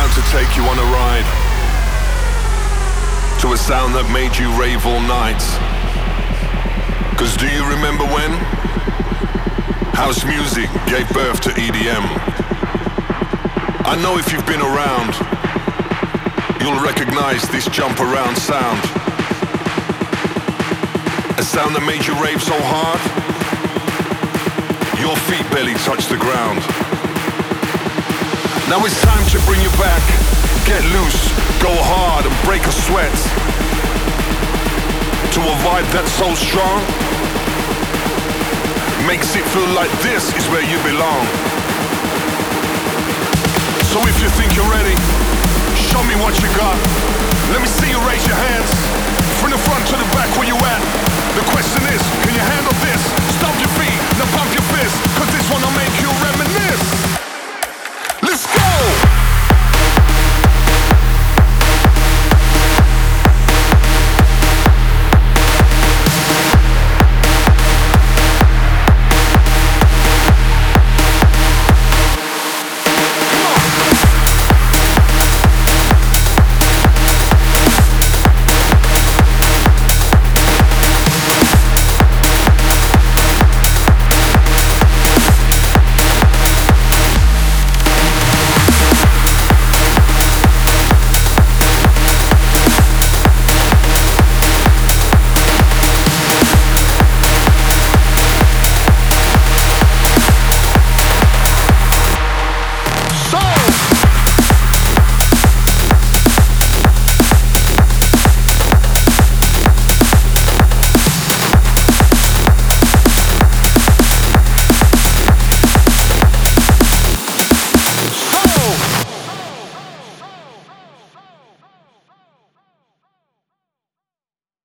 time to take you on a ride to a sound that made you rave all night. Cause do you remember when house music gave birth to EDM? I know if you've been around, you'll recognize this jump around sound. A sound that made you rave so hard, your feet barely touch the ground. Now it's time to bring you back. Get loose, go hard and break a sweat. To a vibe that's so strong, makes it feel like this is where you belong. So if you think you're ready, show me what you got.